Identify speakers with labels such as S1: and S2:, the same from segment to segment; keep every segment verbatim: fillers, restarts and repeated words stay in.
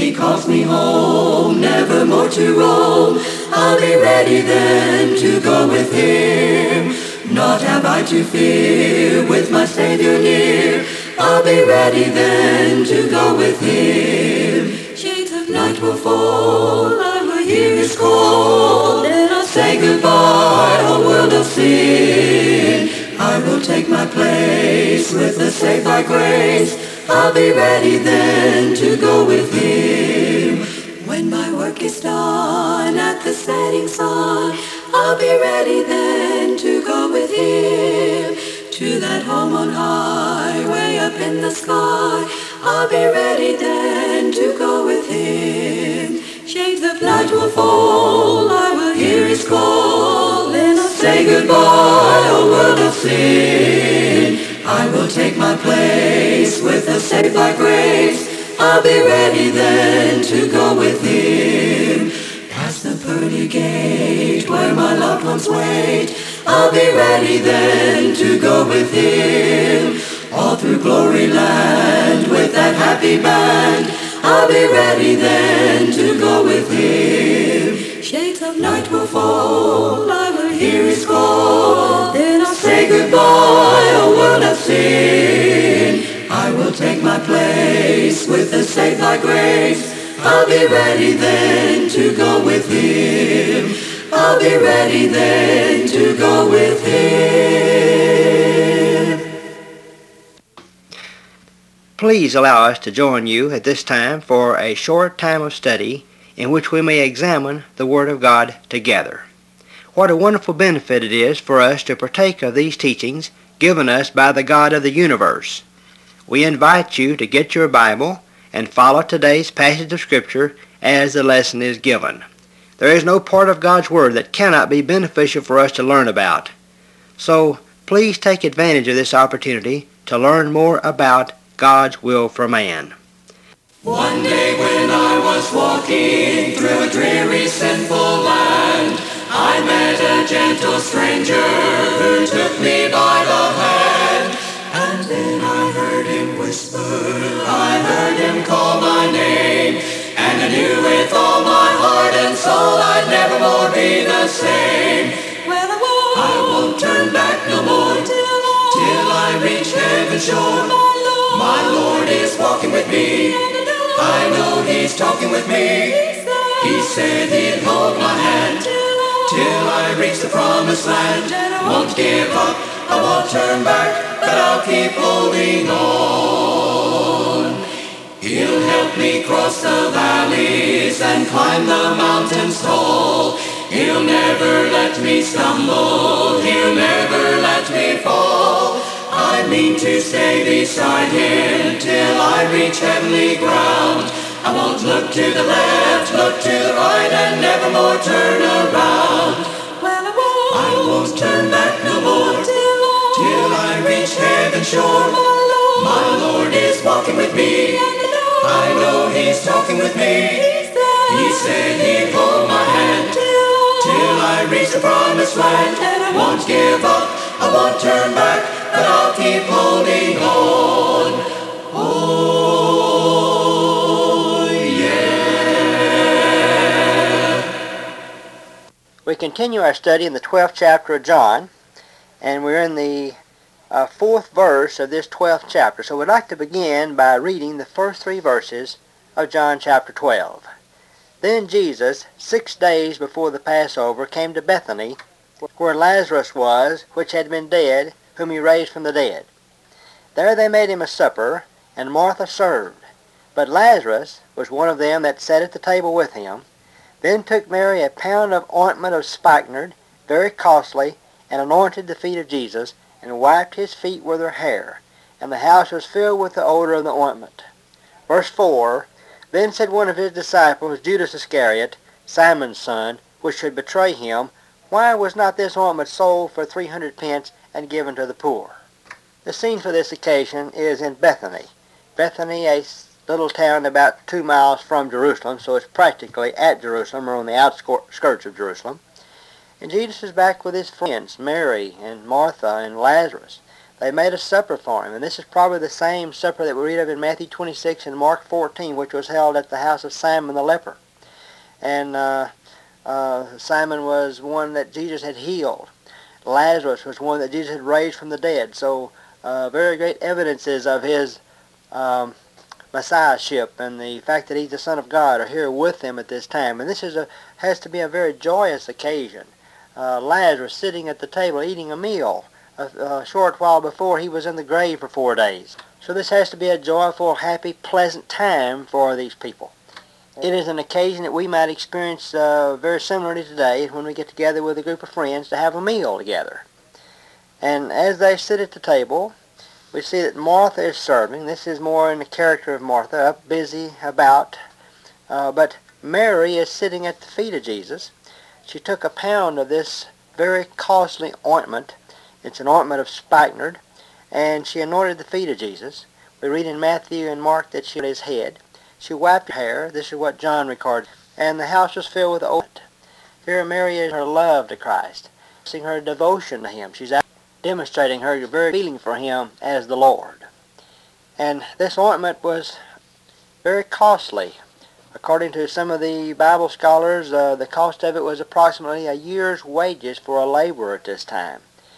S1: He calls me home, never more to roam. I'll be ready then to go with him. Naught have I to fear with my Savior near. I'll be ready then to go with him. Shades of night will fall, I will hear his call. Then I'll say goodbye, O world of sin. I will take my place with the saved by grace. I'll be ready then to go with him. When my work is done at the setting sun, I'll be ready then to go with him. To that home on high, way up in the sky, I'll be ready then to go with him. Shades of night will fall, I will hear his call. Then I'll say goodbye, O world of sin. I will take my place with the saved by grace. I'll be ready then to go with him. Past the pearly gate where my loved ones wait, I'll be ready then to go with him. All through glory land with that happy band, I'll be ready then to go with him. Shades of night will fall, I will hear his call. Then I'll say goodbye, O world of sin. I will take my place with the saved by grace. I'll be ready then to go with him. I'll be ready then to go with him.
S2: Please allow us to join you at this time for a short time of study in which we may examine the Word of God together. What a wonderful benefit it is for us to partake of these teachings given us by the God of the universe. We invite you to get your Bible and follow today's passage of Scripture as the lesson is given. There is no part of God's Word that cannot be beneficial for us to learn about. So please take advantage of this opportunity to learn more about God's will for man.
S1: One day when I was walking through a dreary sinful land, I met a gentle stranger who took me by the hand. And then I heard him whisper, I heard him call my name, and I knew with all my heart and soul I'd never more be the same. Well, I won't, I won't turn back no more till, till I reach heaven's shore. My Lord, my Lord is walking with me. I know he's talking with me. He said he'd hold my hand till I reach the promised land. I won't give up, I won't turn back, but I'll keep holding on. He'll help me cross the valleys and climb the mountains tall. He'll never let me stumble, he'll never let me fall. I mean to stay beside him till I reach heavenly ground. I won't look to the left, look to the right, and never more turn around. Well, I won't, I won't turn back no more till, till I reach heaven's shore. My Lord, my Lord is walking with me. I know he's talking with me. He said he'd hold my hand till I reach the promised land. And I won't give up, I won't turn back, but I'll keep holding on. Oh, yeah.
S2: We continue our study in the twelfth chapter of John, and we're in the uh, fourth verse of this twelfth chapter. So we'd like to begin by reading the first three verses of John chapter twelve. Then Jesus, six days before the Passover, came to Bethany, where Lazarus was, which had been dead, whom he raised from the dead. There they made him a supper, and Martha served. But Lazarus was one of them that sat at the table with him. Then took Mary a pound of ointment of spikenard, very costly, and anointed the feet of Jesus, and wiped his feet with her hair. And the house was filled with the odor of the ointment. Verse four, Then said one of his disciples, Judas Iscariot, Simon's son, which should betray him, Why was not this ointment sold for three hundred pence and given to the poor? The scene for this occasion is in Bethany. Bethany, a little town about two miles from Jerusalem, so it's practically at Jerusalem or on the outskirts of Jerusalem. And Jesus is back with his friends, Mary and Martha and Lazarus. they made a supper for him. And this is probably the same supper that we read of in Matthew twenty-six and Mark fourteen, which was held at the house of Simon the leper. And uh, uh, Simon was one that Jesus had healed. Lazarus was one that Jesus had raised from the dead. So uh, very great evidences of his um, Messiahship and the fact that he's the Son of God are here with them at this time. And this is a has to be a very joyous occasion. Uh, Lazarus sitting at the table eating a meal a, a short while before he was in the grave for four days. So this has to be a joyful, happy, pleasant time for these people. It is an occasion that we might experience uh, very similarly today when we get together with a group of friends to have a meal together. And as they sit at the table, we see that Martha is serving. This is more in the character of Martha, up busy about. Uh, but Mary is sitting at the feet of Jesus. She took a pound of this very costly ointment. It's an ointment of spikenard, and she anointed the feet of Jesus. We read in Matthew and Mark that she anointed his head. She wiped her hair. This is what John records. And the house was filled with ointment. Here Mary is her love to Christ, seeing her devotion to him. She's out demonstrating her very feeling for him as the Lord. And this ointment was very costly. According to some of the Bible scholars, uh, the cost of it was approximately a year's wages for a laborer at this time.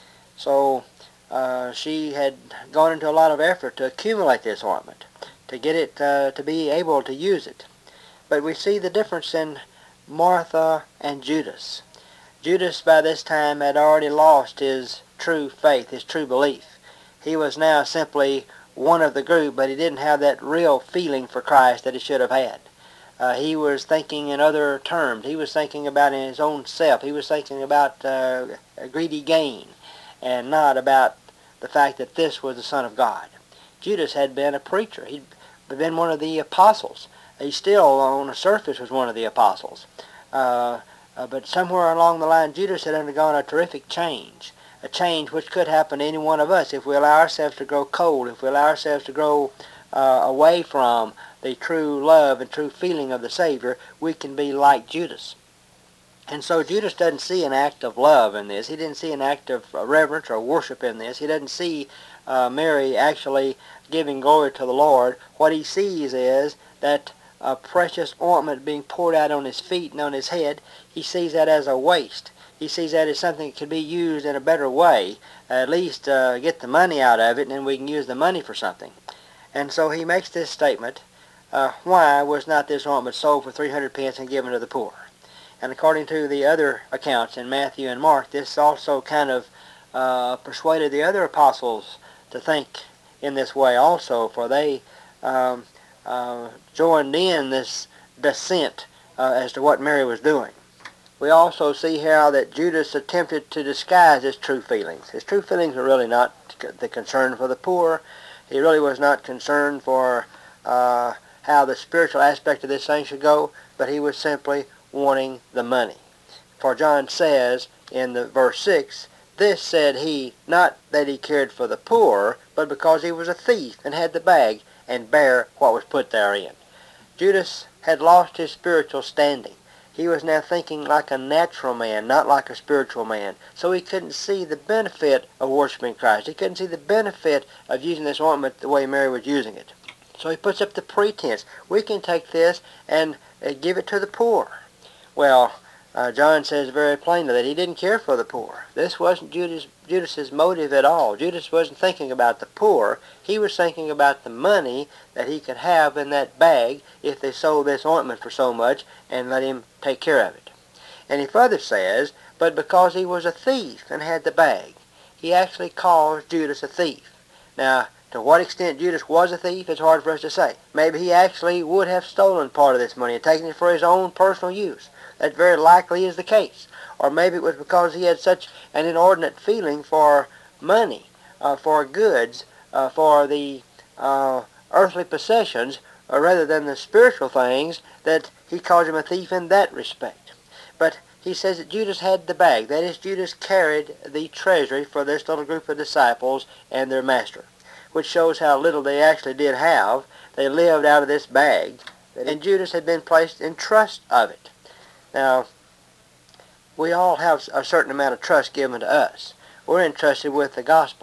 S2: So uh, she had gone into a lot of effort to accumulate this ointment, to get it uh, to be able to use it. But we see the difference in Martha and Judas. Judas by this time had already lost his true faith, his true belief. He was now simply one of the group, but he didn't have that real feeling for Christ that he should have had. Uh, he was thinking in other terms. He was thinking about his own self. He was thinking about uh, a greedy gain and not about the fact that this was the Son of God. Judas had been a preacher. He'd been one of the apostles. He still, on the surface, was one of the apostles. Uh, uh, but somewhere along the line, Judas had undergone a terrific change, a change which could happen to any one of us if we allow ourselves to grow cold, if we allow ourselves to grow uh, away from the true love and true feeling of the Savior. We can be like Judas. And so Judas doesn't see an act of love in this. He didn't see an act of reverence or worship in this. He doesn't see uh, Mary actually giving glory to the Lord. What he sees is that a precious ointment being poured out on his feet and on his head. He sees that as a waste. He sees that as something that could be used in a better way, at least uh, get the money out of it, and then we can use the money for something. And so he makes this statement, uh, why was not this ointment sold for three hundred pence and given to the poor? And according to the other accounts in Matthew and Mark, this also kind of uh, persuaded the other apostles to think in this way also, for they um, uh, joined in this dissent uh, as to what Mary was doing. We also see how that Judas attempted to disguise his true feelings. His true feelings were really not the concern for the poor. He really was not concerned for uh, how the spiritual aspect of this thing should go, but he was simply wanting the money. For John says in the verse six, this said he, not that he cared for the poor, but because he was a thief and had the bag and bare what was put therein. Judas had lost his spiritual standing. He was now thinking like a natural man, not like a spiritual man. So he couldn't see the benefit of worshiping Christ. He couldn't see the benefit of using this ointment the way Mary was using it. So he puts up the pretense. We can take this and uh, give it to the poor. Well, uh, John says very plainly that he didn't care for the poor. This wasn't Judas, Judas's motive at all. Judas wasn't thinking about the poor. He was thinking about the money that he could have in that bag if they sold this ointment for so much and let him take care of it. And he further says, but because he was a thief and had the bag, he actually calls Judas a thief. Now, to what extent Judas was a thief, it's hard for us to say. Maybe he actually would have stolen part of this money and taken it for his own personal use. That very likely is the case. Or maybe it was because he had such an inordinate feeling for money, uh, for goods, uh, for the uh, earthly possessions, uh, rather than the spiritual things, that he calls him a thief in that respect. But he says that Judas had the bag. That is, Judas carried the treasury for this little group of disciples and their master, which shows how little they actually did have. They lived out of this bag, and Judas had been placed in trust of it. Now, we all have a certain amount of trust given to us. We're entrusted with the gospel.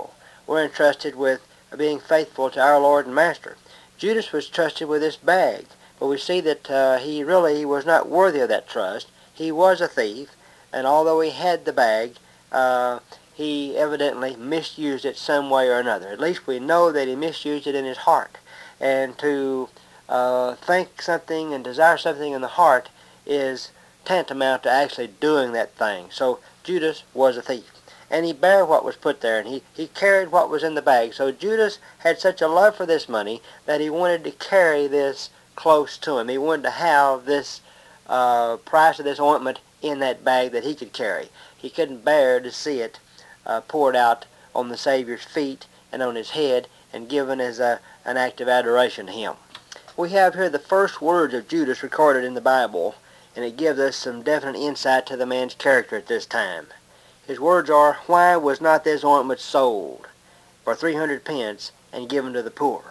S2: we're entrusted with being faithful to our Lord and Master. Judas was trusted with this bag, but we see that uh, he really was not worthy of that trust. He was a thief, and although he had the bag, uh, he evidently misused it some way or another. At least we know that he misused it in his heart. And to uh, think something and desire something in the heart is tantamount to actually doing that thing. So Judas was a thief. And he bare what was put there, and he, he carried what was in the bag. So Judas had such a love for this money that he wanted to carry this close to him. He wanted to have this uh, price of this ointment in that bag that he could carry. He couldn't bear to see it uh, poured out on the Savior's feet and on his head and given as a, an act of adoration to him. We have here the first words of Judas recorded in the Bible, and it gives us some definite insight to the man's character at this time. His words are, "Why was not this ointment sold for three hundred pence and given to the poor?"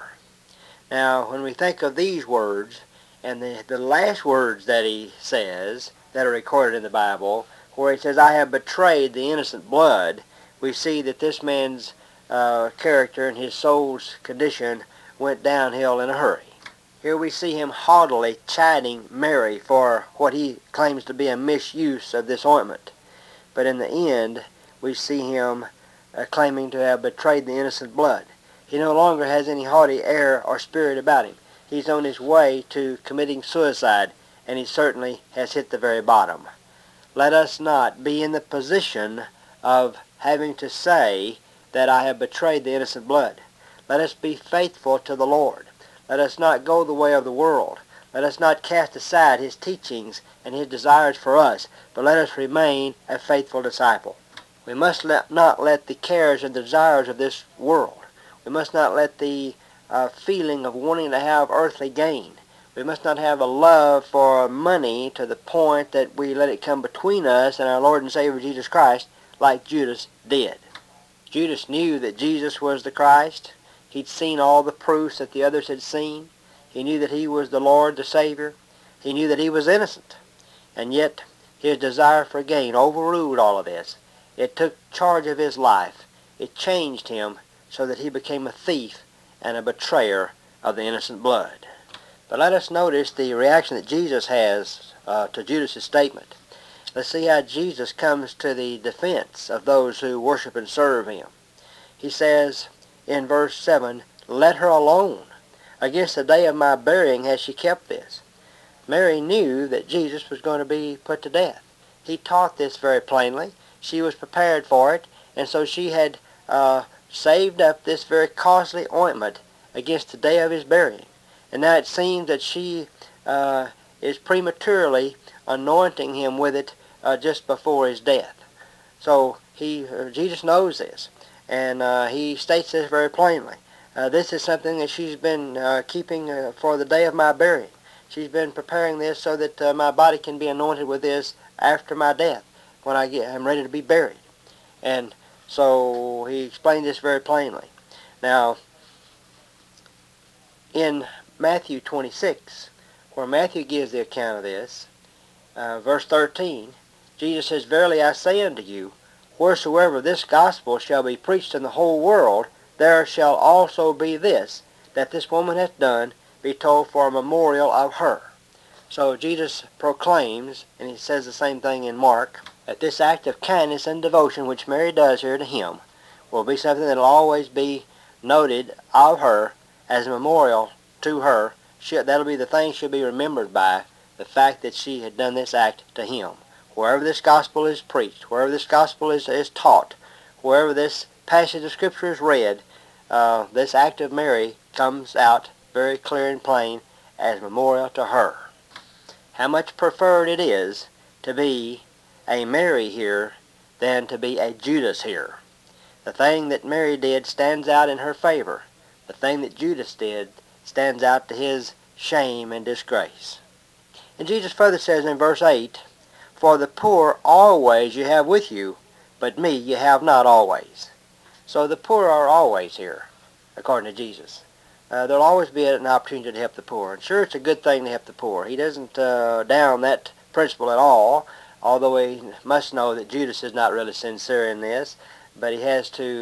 S2: Now, when we think of these words, and the, the last words that he says that are recorded in the Bible, where he says, "I have betrayed the innocent blood," we see that this man's uh, character and his soul's condition went downhill in a hurry. Here we see him haughtily chiding Mary for what he claims to be a misuse of this ointment. But in the end, we see him uh, claiming to have betrayed the innocent blood. He no longer has any haughty air or spirit about him. He's on his way to committing suicide, and he certainly has hit the very bottom. Let us not be in the position of having to say that I have betrayed the innocent blood. Let us be faithful to the Lord. Let us not go the way of the world. Let us not cast aside his teachings and his desires for us, but let us remain a faithful disciple. We must let, not let the cares and desires of this world, we must not let the uh, feeling of wanting to have earthly gain, we must not have a love for money to the point that we let it come between us and our Lord and Savior Jesus Christ like Judas did. Judas knew that Jesus was the Christ. He'd seen all the proofs that the others had seen. He knew that he was the Lord, the Savior. He knew that he was innocent. And yet his desire for gain overruled all of this. It took charge of his life. It changed him so that he became a thief and a betrayer of the innocent blood. But let us notice the reaction that Jesus has uh, to Judas' statement. Let's see how Jesus comes to the defense of those who worship and serve him. He says in verse seven, "Let her alone. Against the day of my burying has she kept this." Mary knew that Jesus was going to be put to death. He taught this very plainly. She was prepared for it, and so she had uh, saved up this very costly ointment against the day of his burying. And now it seems that she uh, is prematurely anointing him with it uh, just before his death. So he, uh, Jesus knows this, and uh, he states this very plainly. Uh, this is something that she's been uh, keeping uh, for the day of my burying. She's been preparing this so that uh, my body can be anointed with this after my death, when I get, I'm ready to be buried. And so he explained this very plainly. Now, in Matthew twenty-six, where Matthew gives the account of this, uh, verse thirteen, Jesus says, "Verily I say unto you, wheresoever this gospel shall be preached in the whole world, there shall also be this, that this woman hath done, be told for a memorial of her." So Jesus proclaims, and he says the same thing in Mark, that this act of kindness and devotion which Mary does here to him will be something that will always be noted of her as a memorial to her. She, that'll be the thing she'll be remembered by, the fact that she had done this act to him. Wherever this gospel is preached, wherever this gospel is, is taught, wherever this passage of Scripture is read, uh, this act of Mary comes out very clear and plain as memorial to her. How much preferred it is to be a Mary here than to be a Judas here. The thing that Mary did stands out in her favor. The thing that Judas did stands out to his shame and disgrace. And Jesus further says in verse eight, "For the poor always you have with you, but me you have not always." So the poor are always here, according to Jesus. Uh, there'll always be an opportunity to help the poor. And sure, it's a good thing to help the poor. He doesn't uh, down that principle at all, although he must know that Judas is not really sincere in this, but he has to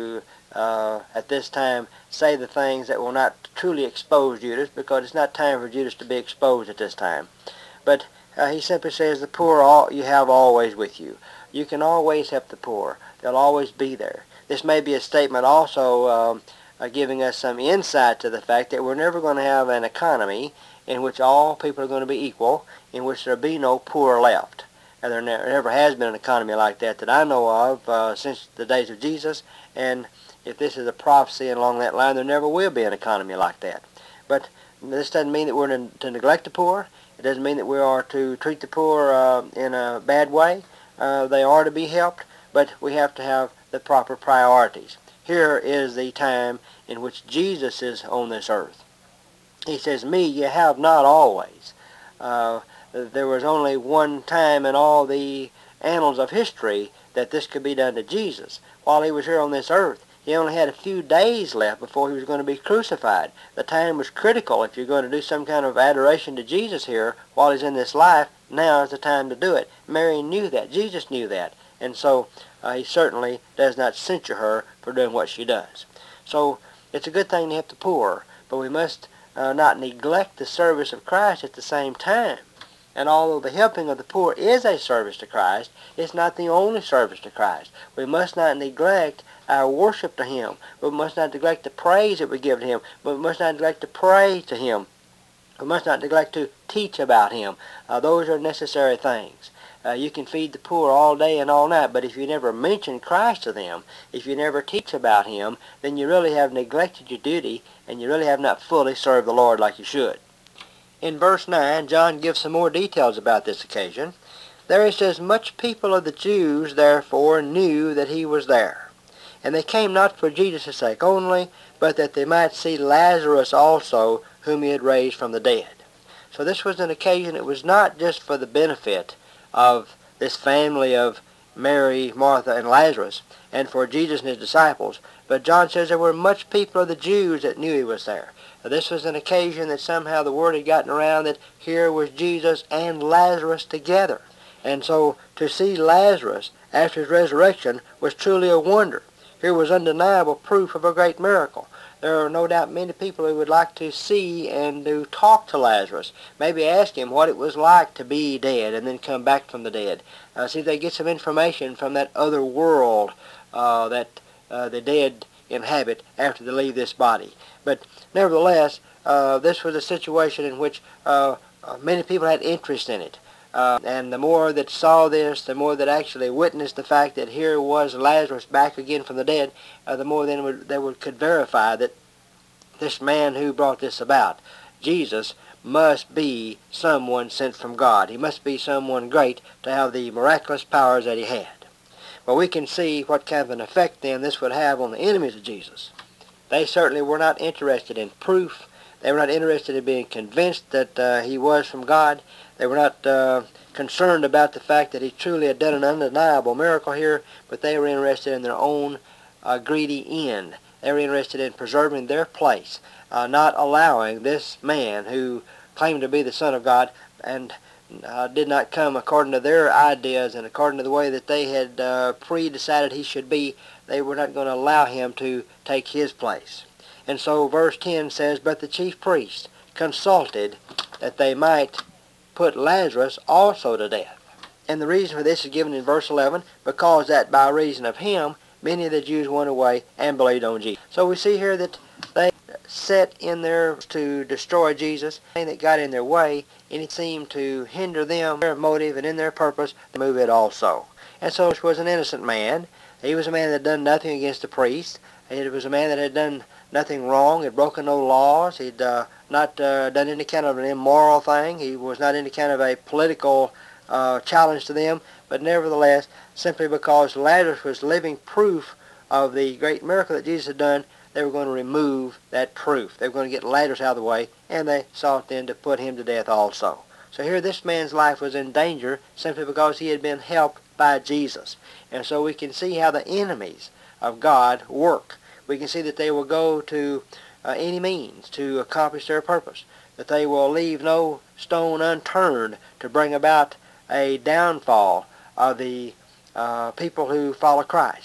S2: uh, at this time say the things that will not truly expose Judas, because it's not time for Judas to be exposed at this time. But uh, he simply says the poor all, you have always with you. You can always help the poor. They'll always be there. This may be a statement also um, uh, giving us some insight to the fact that we're never going to have an economy in which all people are going to be equal, in which there be no poor left. And there never has been an economy like that that I know of uh, since the days of Jesus, and if this is a prophecy along that line, there never will be an economy like that. But this doesn't mean that we're to, to neglect the poor. It doesn't mean that we are to treat the poor uh, in a bad way. Uh, they are to be helped, but we have to have the proper priorities. Here is the time in which Jesus is on this earth. He says, me ye have not always. Uh, there was only one time in all the annals of history that this could be done to Jesus. While he was here on this earth, he only had a few days left before he was going to be crucified. The time was critical. If you're going to do some kind of adoration to Jesus here while he's in this life, now is the time to do it. Mary knew that. Jesus knew that. And so uh, he certainly does not censure her for doing what she does. So it's a good thing to help the poor, but we must uh, not neglect the service of Christ at the same time. And although the helping of the poor is a service to Christ, it's not the only service to Christ. We must not neglect our worship to him. We must not neglect the praise that we give to him. But we must not neglect to pray to him. We must not neglect to teach about him. Uh, those are necessary things. Uh, you can feed the poor all day and all night, but if you never mention Christ to them, if you never teach about him, then you really have neglected your duty, and you really have not fully served the Lord like you should. In verse nine, John gives some more details about this occasion. There he says, much people of the Jews therefore knew that he was there. And they came not for Jesus' sake only, but that they might see Lazarus also, whom he had raised from the dead. So this was an occasion, it was not just for the benefit of this family of Mary, Martha, and Lazarus, and for Jesus and his disciples, but John says there were much people of the Jews that knew he was there. This was an occasion that somehow the word had gotten around that here was Jesus and Lazarus together. And so to see Lazarus after his resurrection was truly a wonder. Here was undeniable proof of a great miracle. There are no doubt many people who would like to see and to talk to Lazarus. Maybe ask him what it was like to be dead and then come back from the dead. Uh, see if they get some information from that other world uh, that uh, the dead inhabit after they leave this body. But nevertheless, uh, this was a situation in which uh, many people had interest in it. Uh, and the more that saw this, the more that actually witnessed the fact that here was Lazarus back again from the dead, uh, the more then would, they would, could verify that this man who brought this about, Jesus, must be someone sent from God. He must be someone great to have the miraculous powers that he had. Well, we can see what kind of an effect then this would have on the enemies of Jesus. They certainly were not interested in proof. They were not interested in being convinced that uh, he was from God. They were not uh, concerned about the fact that he truly had done an undeniable miracle here, but they were interested in their own uh, greedy end. They were interested in preserving their place, uh, not allowing this man who claimed to be the Son of God and uh, did not come according to their ideas and according to the way that they had uh, pre-decided he should be. They were not going to allow him to take his place. And so verse ten says, but the chief priests consulted that they might put Lazarus also to death. And the reason for this is given in verse eleven, because that by reason of him many of the Jews went away and believed on Jesus. So we see here that they set in there to destroy Jesus, and that got in their way, and it seemed to hinder them, their motive and in their purpose, to move it also. And so this was an innocent man. He was a man that had done nothing against the priest. He was a man that had done nothing wrong, had broken no laws. He'd uh, not uh, done any kind of an immoral thing. He was not any kind of a political uh, challenge to them. But nevertheless, simply because Lazarus was living proof of the great miracle that Jesus had done, they were going to remove that proof. They were going to get Lazarus out of the way, and they sought then to put him to death also. So here this man's life was in danger simply because he had been helped by Jesus. And so we can see how the enemies of God work. We can see that they will go to uh, any means to accomplish their purpose, that they will leave no stone unturned to bring about a downfall of the uh, people who follow Christ.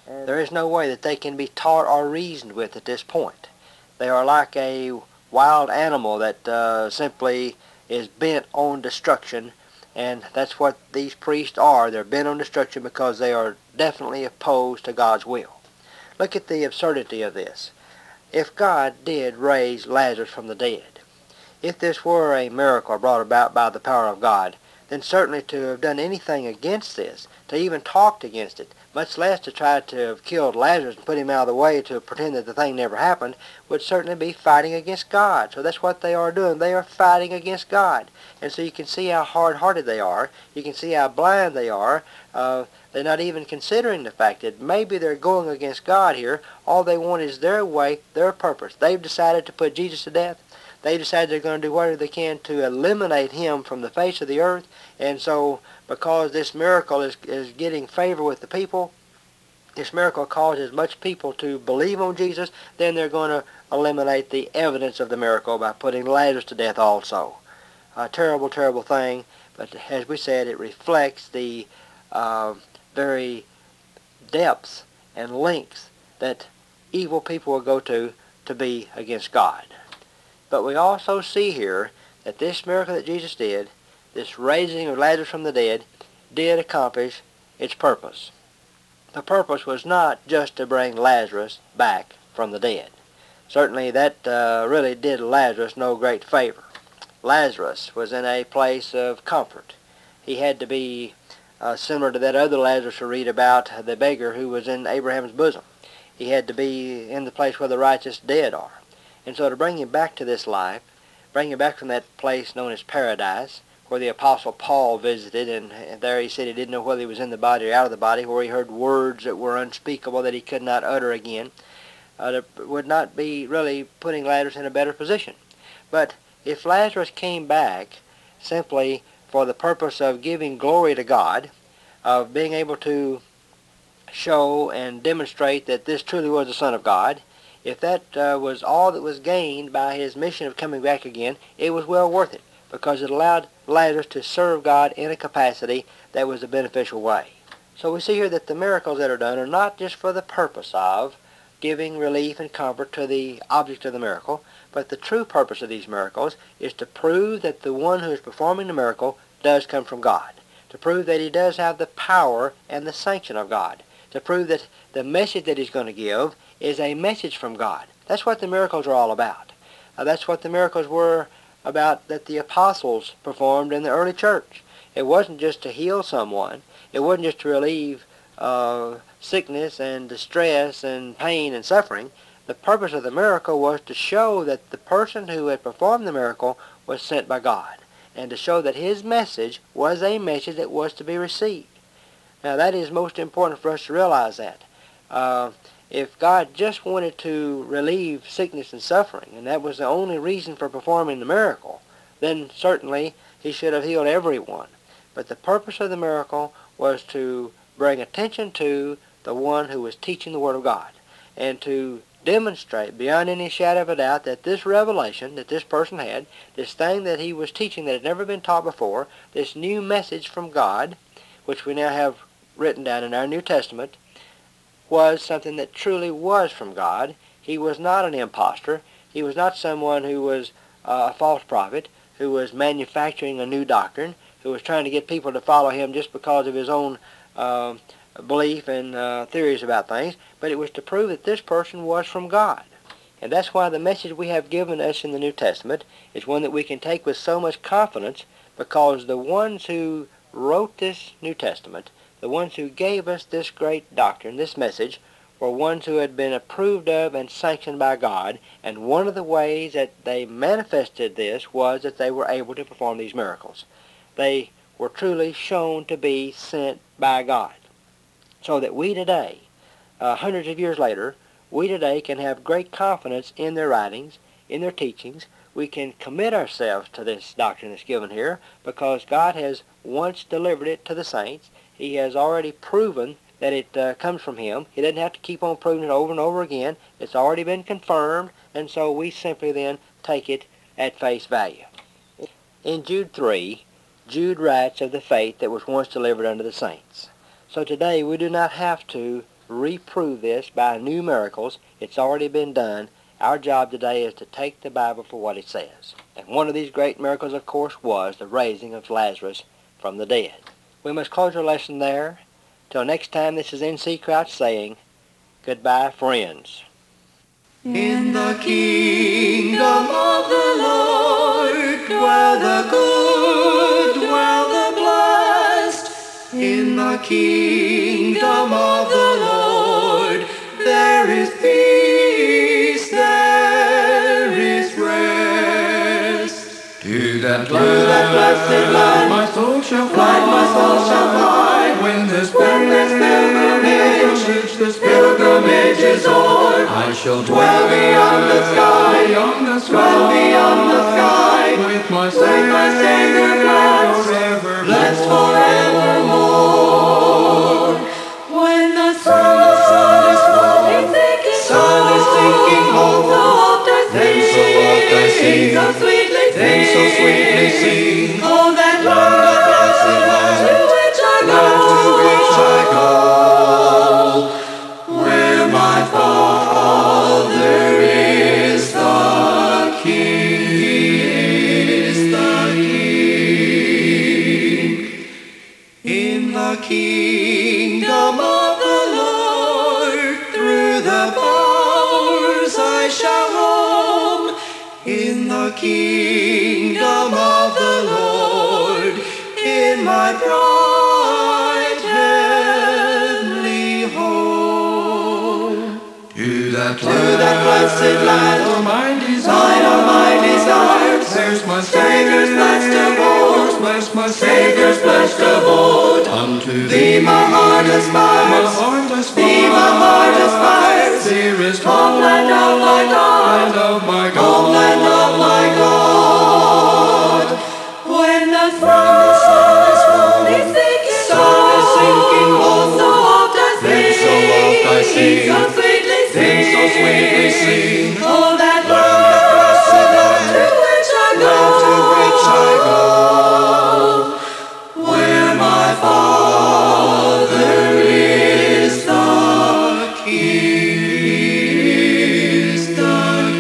S2: There is no way that they can be taught or reasoned with at this point. They are like a wild animal that uh, simply is bent on destruction, and that's what these priests are. They're bent on destruction because they are definitely opposed to God's will. Look at the absurdity of this. If God did raise Lazarus from the dead, if this were a miracle brought about by the power of God, then certainly to have done anything against this, to even talked against it, much less to try to have killed Lazarus and put him out of the way to pretend that the thing never happened, would certainly be fighting against God. So that's what they are doing. They are fighting against God. And so you can see how hard-hearted they are. You can see how blind they are. Uh, they're not even considering the fact that maybe they're going against God here. All they want is their way, their purpose. They've decided to put Jesus to death. They decided they're going to do whatever they can to eliminate him from the face of the earth. And so because this miracle is, is getting favor with the people, this miracle causes much people to believe on Jesus, then they're going to eliminate the evidence of the miracle by putting Lazarus to death also. A terrible, terrible thing, but as we said, it reflects the uh, very depths and lengths that evil people will go to to be against God. But we also see here that this miracle that Jesus did, this raising of Lazarus from the dead, did accomplish its purpose. The purpose was not just to bring Lazarus back from the dead. Certainly that uh, really did Lazarus no great favor. Lazarus was in a place of comfort. He had to be uh, similar to that other Lazarus we read about, the beggar who was in Abraham's bosom. He had to be in the place where the righteous dead are. And so to bring him back to this life, bring him back from that place known as paradise, where the Apostle Paul visited, and, and there he said he didn't know whether he was in the body or out of the body, where he heard words that were unspeakable that he could not utter again, uh, would not be really putting Lazarus in a better position. But if Lazarus came back simply for the purpose of giving glory to God, of being able to show and demonstrate that this truly was the Son of God, if that uh, was all that was gained by his mission of coming back again, it was well worth it, because it allowed Lazarus to serve God in a capacity that was a beneficial way. So we see here that the miracles that are done are not just for the purpose of giving relief and comfort to the object of the miracle, but the true purpose of these miracles is to prove that the one who is performing the miracle does come from God, to prove that he does have the power and the sanction of God, to prove that the message that he's going to give is a message from God. That's what the miracles are all about. Uh, that's what the miracles were about that the apostles performed in the early church. It wasn't just to heal someone. It wasn't just to relieve uh, sickness and distress and pain and suffering. The purpose of the miracle was to show that the person who had performed the miracle was sent by God, and to show that his message was a message that was to be received. Now that is most important for us to realize that. Uh, If God just wanted to relieve sickness and suffering, and that was the only reason for performing the miracle, then certainly he should have healed everyone. But the purpose of the miracle was to bring attention to the one who was teaching the Word of God, and to demonstrate beyond any shadow of a doubt that this revelation that this person had, this thing that he was teaching that had never been taught before, this new message from God, which we now have written down in our New Testament, was something that truly was from God. He was not an impostor. He was not someone who was uh, a false prophet, who was manufacturing a new doctrine, who was trying to get people to follow him just because of his own uh, belief and uh, theories about things, but it was to prove that this person was from God. And that's why the message we have given us in the New Testament is one that we can take with so much confidence, because the ones who wrote this New Testament, the ones who gave us this great doctrine, this message, were ones who had been approved of and sanctioned by God, and one of the ways that they manifested this was that they were able to perform these miracles. They were truly shown to be sent by God. So that we today, uh, hundreds of years later, we today can have great confidence in their writings, in their teachings. We can commit ourselves to this doctrine that's given here, because God has once delivered it to the saints. He has already proven that it uh, comes from him. He doesn't have to keep on proving it over and over again. It's already been confirmed, and so we simply then take it at face value. In Jude three, Jude writes of the faith that was once delivered unto the saints. So today we do not have to reprove this by new miracles. It's already been done. Our job today is to take the Bible for what it says. And one of these great miracles, of course, was the raising of Lazarus from the dead. We must close our lesson there. Till next time, this is N C Crouch saying, goodbye, friends.
S1: In the kingdom of the Lord dwell the good, dwell the blessed. In the kingdom of the Lord there is peace, there is rest. To that, to that blessed land my soul shall fly, my soul shall fly. When this pilgrimage, this pilgrimage is o'er, I shall dwell beyond the sky, beyond the sky, dwell beyond the sky, with my Savior, my Savior blessed, blessed forevermore. When the sun, the sun is low, sun is sinking low, then so oft I sing, so sweetly sing, then so sweetly sing, oh that land, the blessed land, to which I go, to which I go, where my Father is the King, is the King. In the kingdom of the Lord, through the bowers I shall roam. In the kingdom of the Lord, in my bright heavenly home. To that, to that blessed land, oh my desire, oh my desires, there's my Savior's blessed abode, bless my Savior's blessed abode. Unto thee my heart aspires, my heart aspires, thee my heart aspires, dearest homeland of my God, land of my God, homeland of my God. When the sun, the sun is low, is sinking, sun is sinking low, so oft I sing, so oft I sing, so sweetly sing, so sweetly sing, oh that land, the blessed land, to which I go, to which I go, where my Father is the King, is the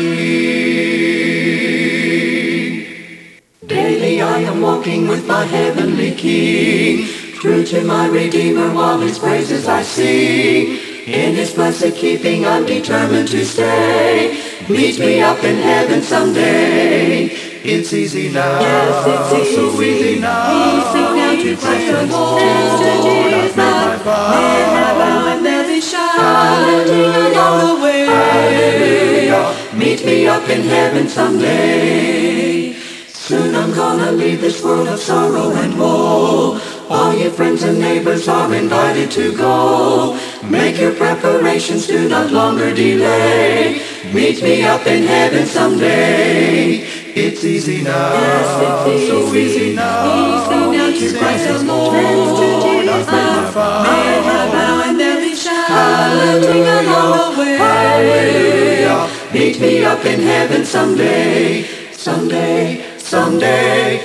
S1: King. Daily I am walking with my heavenly King, true to my Redeemer while his praises I sing. In his blessed keeping I'm determined to stay. Meet me up in heaven someday. It's easy now, yes, it's easy, so easy now, easy now to praise the Lord. I've made my vow, and there we shall, hallelujah, all the way. Hallelujah. Meet me up in heaven someday. Soon I'm gonna leave this world of sorrow and woe. All your friends and neighbors are invited to go. Make your preparations, do not longer delay. Meet me up in heaven someday. It's easy now, yes, it's easy, so easy now, easy now to praise the Lord. I've made my vow, made my vow, and there we shall, hallelujah, all the way. Hallelujah. Meet me up in heaven someday, someday, someday,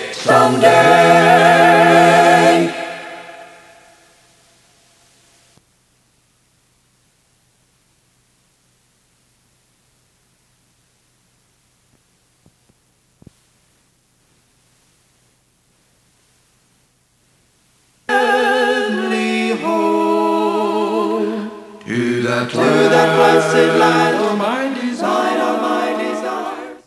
S1: someday. To that, to that blessed land, oh my desire, oh my desires.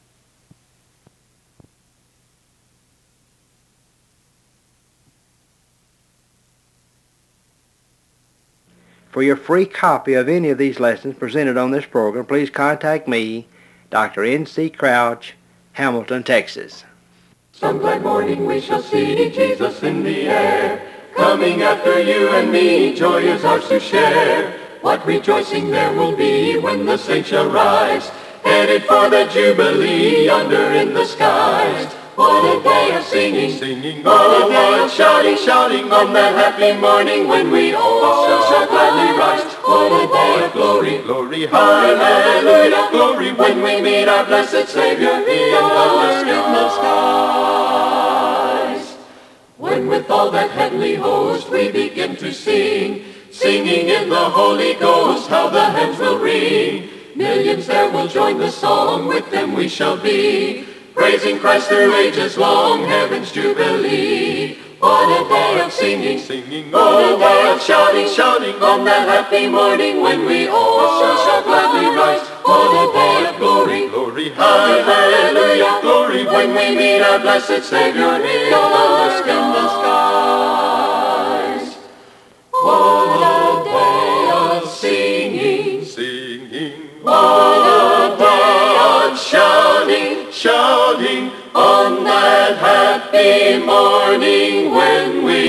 S2: For your free copy of any of these lessons presented on this program, please contact me, Doctor N C Crouch, Hamilton, Texas.
S1: Some glad morning we shall see Jesus in the air, coming after you and me, joy is ours to share. What rejoicing there will be when the saints shall rise, headed for the Jubilee yonder in the skies. What a day of singing, singing, what a day of shouting, shouting on that happy morning when we all shall, shall gladly rise. What a day of glory, glory, hallelujah, glory, when we meet our blessed Savior in the, in the skies. When with all that heavenly host we begin to sing, Singing in the Holy Ghost, how the hymns will ring. Millions there will join the song, with them we shall be, praising Christ through ages long, heaven's jubilee. What a day of singing, singing, what a day of shouting, shouting, on that happy morning when we all shall, shall gladly rise. What a day of glory, glory, hallelujah, glory, when we meet our blessed Savior in the skies. What a day of singing, singing, what a day of shouting, shouting, on that happy morning when we